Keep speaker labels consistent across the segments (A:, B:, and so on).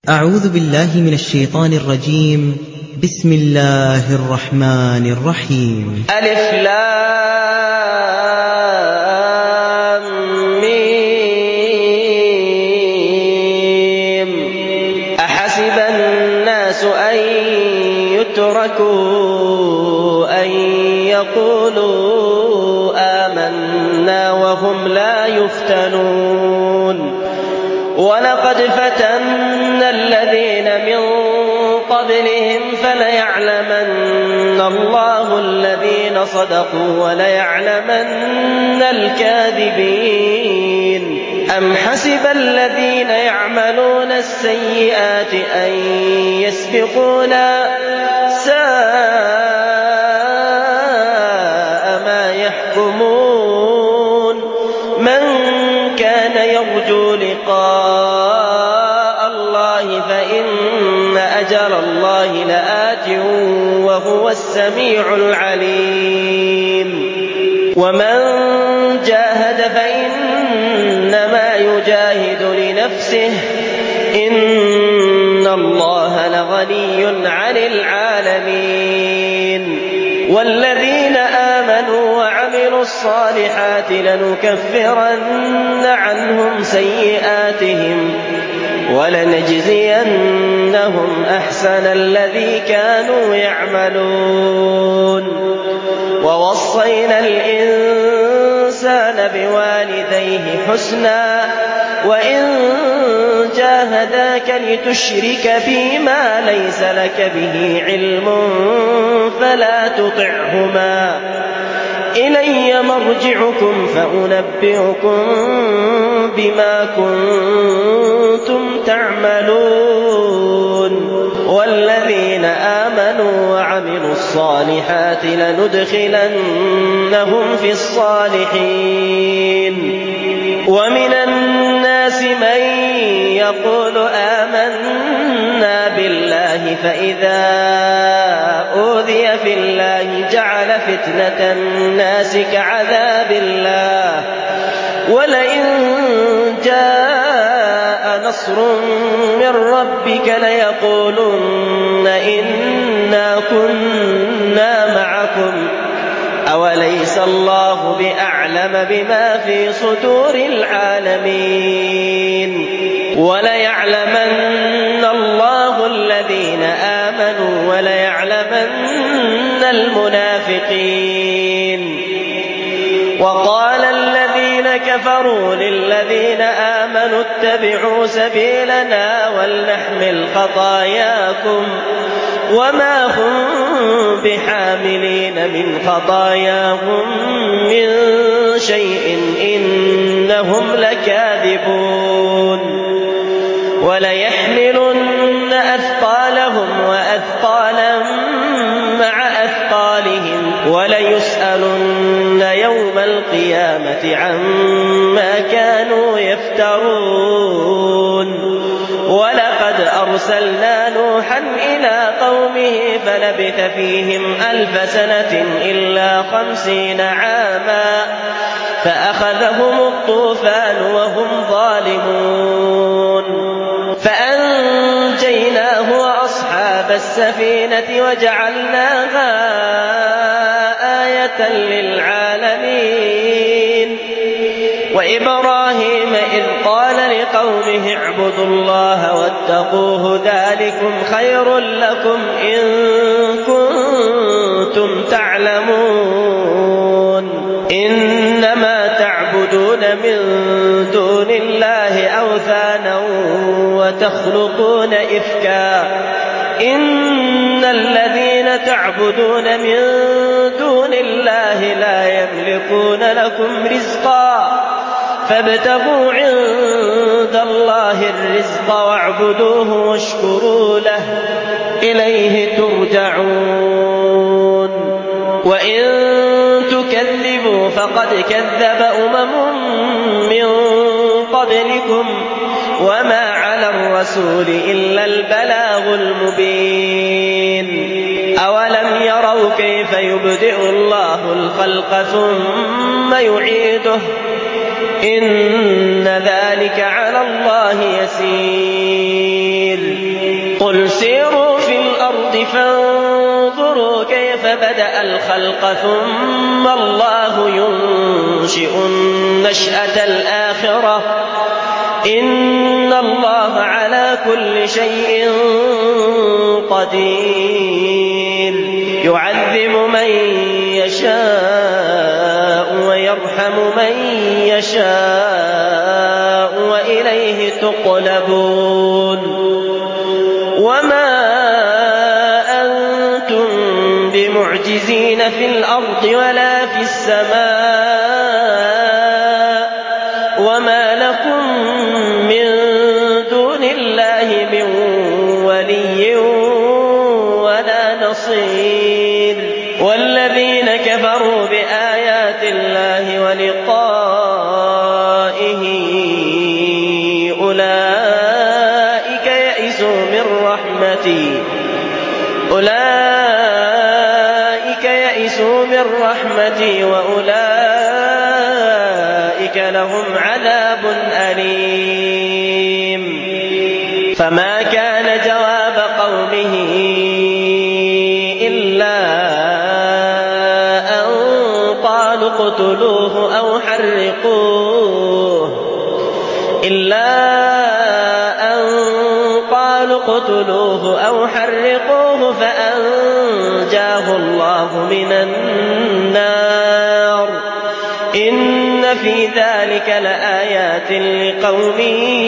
A: أعوذ بالله من الشيطان الرجيم. بسم الله الرحمن الرحيم.
B: ألف لام ميم. أحسب الناس أن يتركوا أن يقولوا آمنا وهم لا يفتنون ولقد فتنا الذين من قبلهم فليعلمن الله الذين صدقوا وليعلمن الكاذبين. أم حسب الذين يعملون السيئات أن يسبقونا ساء ما يحكمون. من كان يرجو لقاء الله فإن أجل الله لآت وهو السميع العليم. ومن جاهد فإنما يجاهد لنفسه إن الله لغني عن العالمين. والذين آمنوا وعملوا الصالحات لنكفرن عنهم سيئاتهم ولنجزينهم أحسن الذي كانوا يعملون. ووصينا الإنسان بوالديه حسنا وإن جاهداك لتشرك بما ليس لك به علم فلا تطعهما إلي مرجعكم فأنبئكم بما كنتم تعملون. والذين آمنوا وعملوا الصالحات لندخلنهم في الصالحين. ومن الناس من يقول آمنا بالله فإذا أوذي في الله جعل فتنة الناس كعذاب الله ولئن جاء نصر من ربك ليقولن إنا كنا معكم أوليس الله بأعلم بما في صدور العالمين. وليعلمن الله الذين آمنوا وليعلمن المنافقين. وقال الذين كفروا للذين آمنوا اتبعوا سبيلنا ولنحمل خطاياكم وما هم بحاملين من خطاياهم من شيء إنهم لكاذبون. وليحملن أثقالهم وأثقالا مع أثقالهم وليسألن يوم القيامة عما كانوا يفترون. ولقد أرسلنا نوحا إلى قومه فلبث فيهم 1000 سنة إلا 50 عاما فأخذهم الطوفان وهم ظالمون. فأنجيناه وأصحاب السفينة وجعلناها آية للعالمين. وإبراهيم إذ قال لقومه اعبدوا الله واتقوه ذلكم خير لكم إن كنتم تعلمون. إنما تعبدون من دون الله أوثانا وتخلقون إفكا إن الذين تعبدون من دون الله لا يملكون لكم رزقا فابتغوا عند الله الرزق واعبدوه واشكروا له إليه ترجعون. وإن تكذبوا فقد كذب من قبلكم وما على الرسول إلا البلاغ المبين. أولم يروا كيف يبدئ الله الخلق ثم يعيده إن ذلك على الله يسير فانظروا كيف بدأ الخلق ثم الله ينشئ النشأة الآخرة إن الله على كل شيء قدير يعذب من يشاء ويرحم من يشاء وإليه تقلبون وما أنتم بمعجزين في الأرض ولا في السماء وما لكم من دون الله من ولي ولا نصير والذين كفروا بآيات الله ولقائه أولئك يئسوا من رحمتي وأولئك لهم عذاب أليم فما كان جواب قومه إلا أن قالوا اقتلوه أو حرقوه فأنجاه الله من النار إن في ذلك لآيات لقوم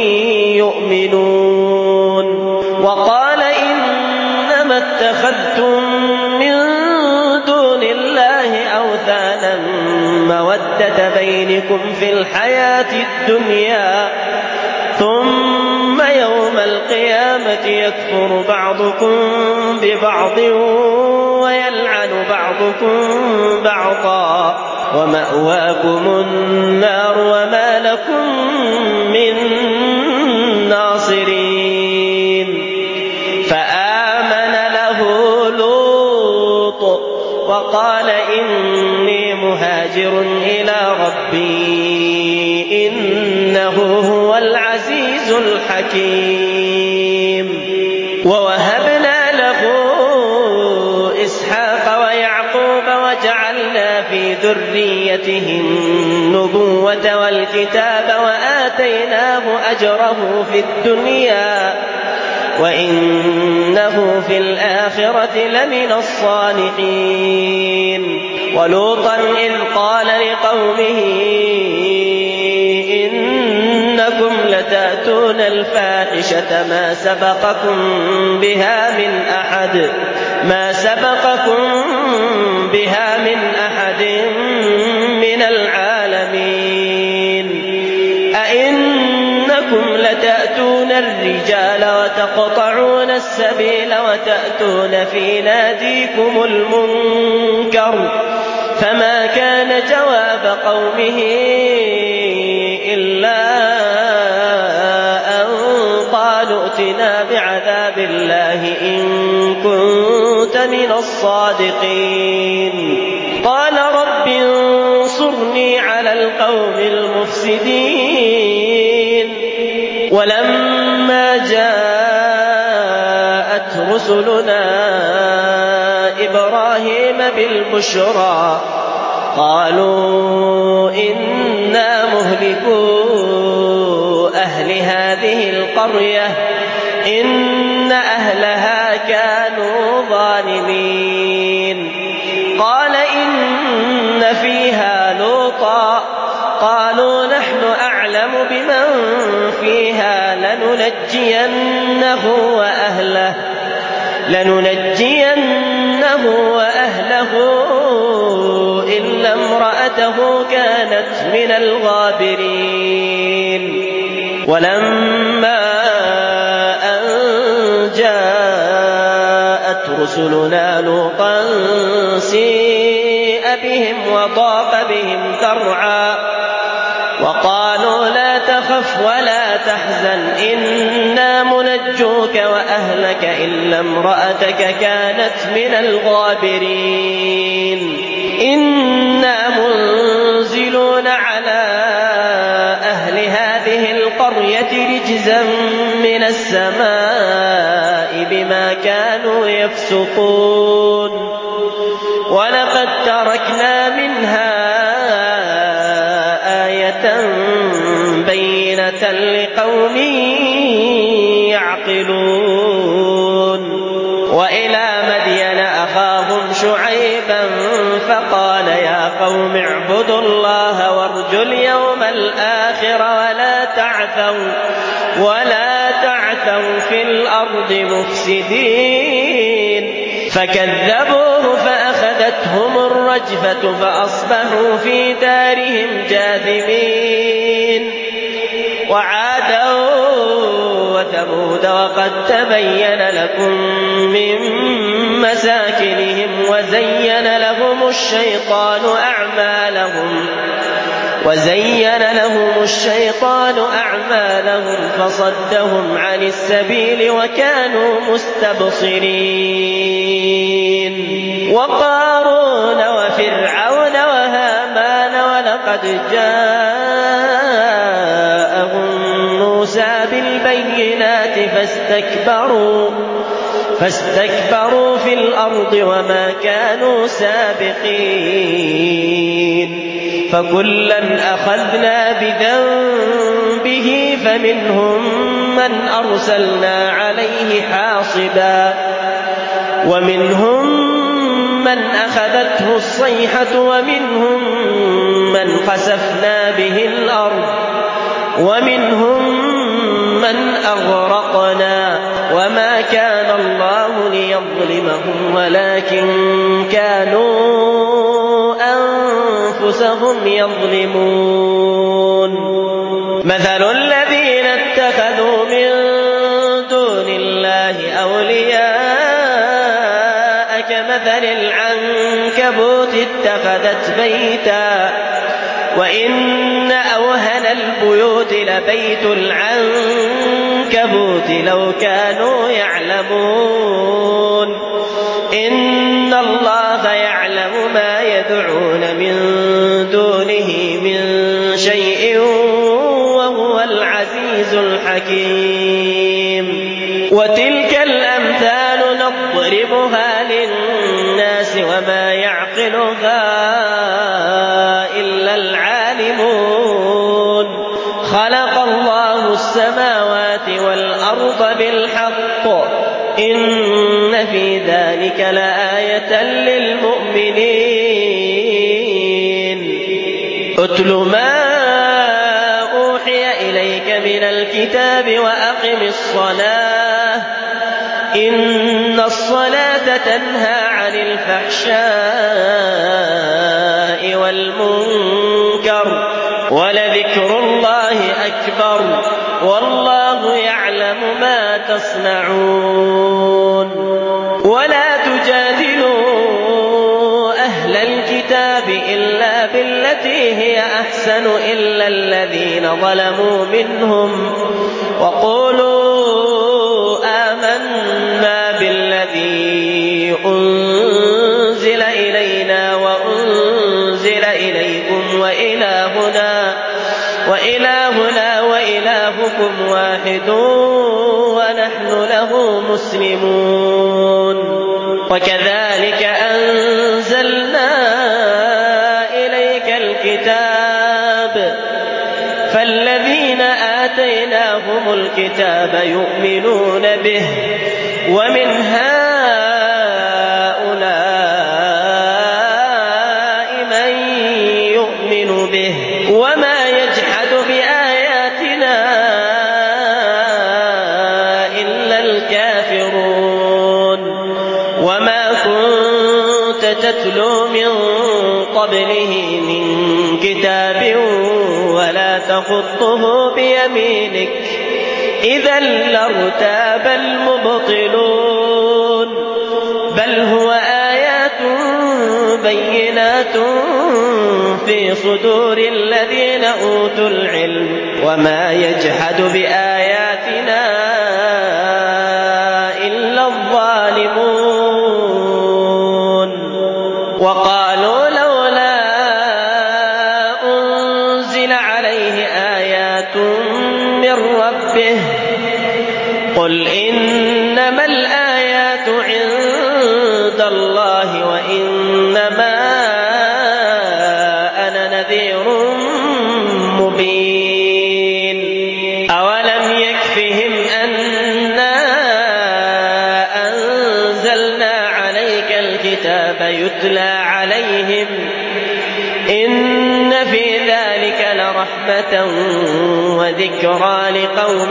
B: يؤمنون وقال إنما اتخذتم من دون الله أوثانا مودة بينكم في الحياة الدنيا ثم يوم القيامة يكفر بعضكم ببعض ويلعن بعضكم بعضا ومأواكم النار وما لكم من ناصرين فآمن له لوط وقال إني مهاجر إلى ربي إنه هو العزيز الحكيم ووهبنا له إسحاق ويعقوب وجعلنا في ذريته النبوة والكتاب وآتيناه أجره في الدنيا وإنه في الآخرة لمن الصالحين ولوطا إذ قال لقومه إنكم لتأتون الفاحشة ما سبقكم بها من أحد من العالمين أئنكم لتأتون الرجال وتقطعون السبيل وتأتون في ناديكم المنكر فما كان جواب قومه إلا أن قالوا ائتنا بعذاب الله إن كنت من الصادقين قال رب انصرني على القوم المفسدين ولما جاءت رسلنا إبراهيم بالبشرى قالوا إنا مهلكو أهل هذه القرية إن أهلها كانوا ظالمين قال إن فيها لوطا قالوا نحن أعلم بمن فيها لننجينه وأهله إلا امرأته كانت من الغابرين ولما أن جاءت رسلنا لوطا سيء بهم وضاق بهم ذرعا وقالوا لا تخف ولا تحزن إنا منجوك وأهلك إلا امرأتك كانت من الغابرين إنا منزلون على أهل هذه القرية رجزا من السماء بما كانوا يفسقون ولقد تركنا منها آية بينة لقوم يعقلون وإلى مدين أخاهم شعيبا فقال يا قوم اعبدوا الله وارجوا اليوم الآخر ولا تعثوا في الأرض مفسدين فكذبوه فأخذتهم الرجفة فأصبحوا في دارهم جاثمين وعادا وثمود وقد تبين لكم من مساكنهم وزين لهم الشيطان أعمالهم فصدهم عن السبيل وكانوا مستبصرين وقارون وفرعون وهامان ولقد جاءهم موسى بالبينات فاستكبروا في الأرض وما كانوا سابقين فكلا أخذنا بذنبه فمنهم من أرسلنا عليه حاصبا ومنهم من أخذته الصيحة ومنهم من خسفنا به الأرض ومنهم من أغرقنا وما كان الله ليظلمهم ولكن كانوا أنفسهم يظلمون مثل الذين اتخذوا من دون الله أولياء كمثل العنكبوت اتخذت بيتا وإن أوهن البيوت لبيت العنكبوت لو كانوا يعلمون إن الله يعلم ما يدعون من دونه من شيء وهو العزيز الحكيم وتلك الأمثال نضربها للناس وما يعقلها إلا العالمون خلق الله السماوات والأرض بالحق إن في ذلك لآية للمؤمنين أتل ما أوحي إليك من الكتاب وأقم الصلاة إن الصلاة تنهى عن الفحشاء والمنكر ولذكر الله أكبر والله يعلم ما تصنعون ولا تجادلوا أهل الكتاب إلا بالتي هي أحسن إلا الذين ظلموا منهم وقولوا آمنا بالذي أنزل إلينا وأنزل إليكم وإلهنا وإلهكم واحد ونحن له مسلمون وكذلك أنزلنا إليك الكتاب فالذين آتيناهم الكتاب يؤمنون به ومن هؤلاء من يؤمن به وما يجحد بآياتنا إلا الكافرون وما كنت تتلو من قبله من كتاب ولا تخطه بيمينك إذا لارتاب المبطلون بل هو آيات بينات في صدور الذين أوتوا العلم وما يجحد بآياتنا إلا الظالمون وقالوا لولا أنزل عليه آيات من ربه قل إنما الآيات الله وإنما أنا نذير مبين أولم يكفهم أنا أنزلنا عليك الكتاب يتلى عليهم إن في ذلك لرحمة وذكرى لقوم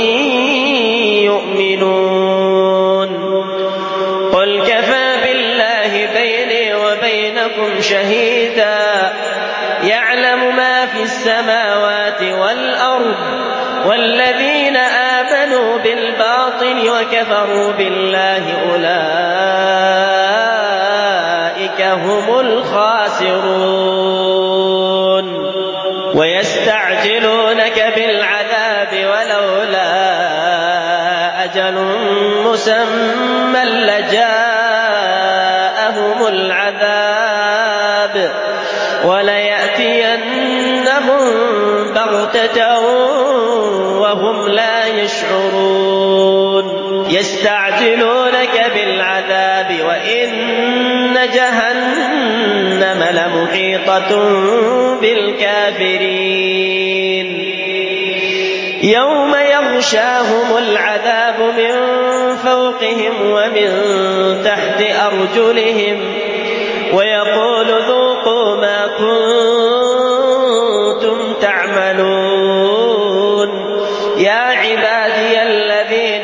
B: يؤمنون قل كفى بالله بيني وبينكم شهيدا يعلم ما في السماوات والأرض والذين آمنوا بالباطل وكفروا بالله أولئك هم الخاسرون ويستعجلونك بالعذاب ولولا أجل مسمى لجاءهم العذاب وليأتينهم بغتة وهم لا يشعرون يستعجلونك بالعذاب وإن جهنم لمحيطة بالكافرين يوم يغشاهم العذاب من فوقهم ومن تحت أرجلهم ويقول ذوقوا ما كنتم تعملون يا عبادي الذين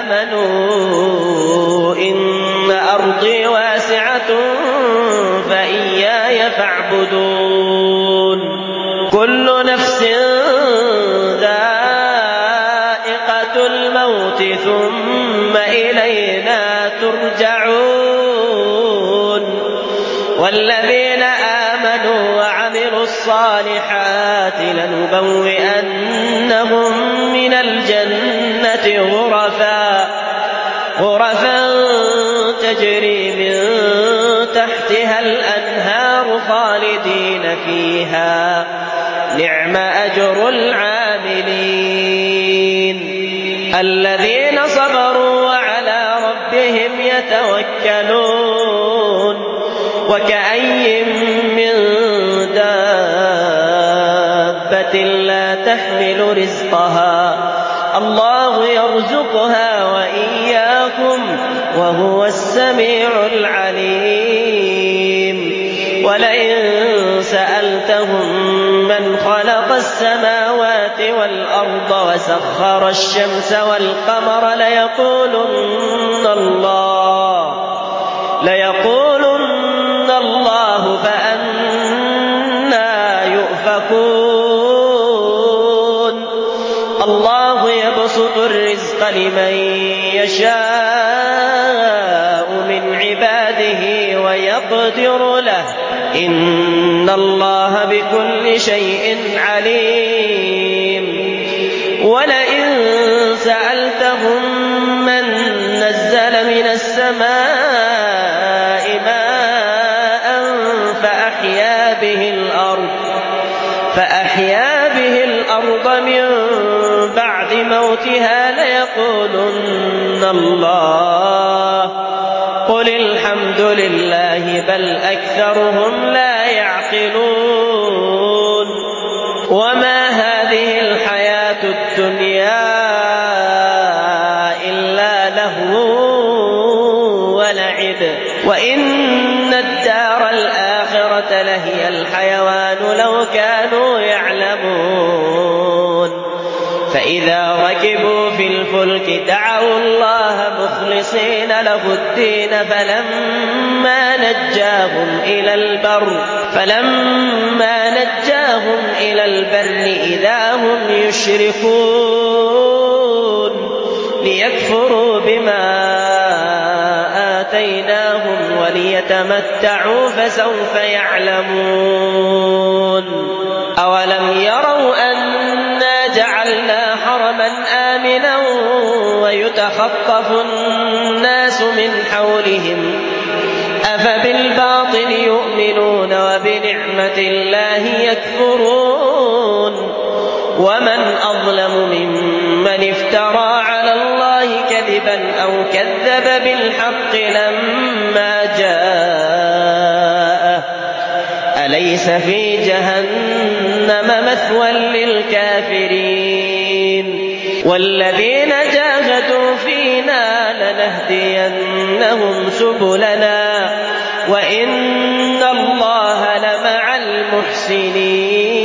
B: آمنوا إن أرضي واسعة فإياي فاعبدون كل نفس ذائقة الموت ثم إلينا ترجعون والذين آمنوا وعملوا الصالحات لنبوئنهم من الجنة غرفا تجري من تحتها الأنهار خالدين فيها نعم أجر العاملين الذين صبروا وعلى ربهم يتوكلون وكأي من دابة لا تحمل رزقها الله يرزقها وإياكم وهو السميع العليم ولئن سألتهم من خلق السماوات والأرض وسخر الشمس والقمر ليقولن الله فأنى يؤفكون الله يبسط الرزق لمن يشاء من عباده ويقدر له إن الله بكل شيء عليم ولئن سألتهم من نزل من السماء ماء فأحيا به الأرض من بعد موتها ليقولن الله قل الحمد لله بل أكثرهم لا يعقلون وما هذه الحياة الدنيا إلا لهو ولعب وإن الدار الآخرة لهي الحيوان لو كانوا يعلمون فإذا ركبوا في الفلك دعوا الله مخلصين له الدين فلما نجاهم إلى البر إذا هم يشركون ليكفروا بما آتيناهم وليتمتعوا فسوف يعلمون أولم يروا أنا جعلنا حرما آمنا ويتخطف الناس من حولهم أفبالباطل يؤمنون وبنعمة الله يكفرون ومن أظلم ممن افترى على الله كذبا أو كذب بالحق لما أليس في جهنم مثوى للكافرين والذين جاهدوا فينا لنهدينهم سبلنا وإن الله لمع المحسنين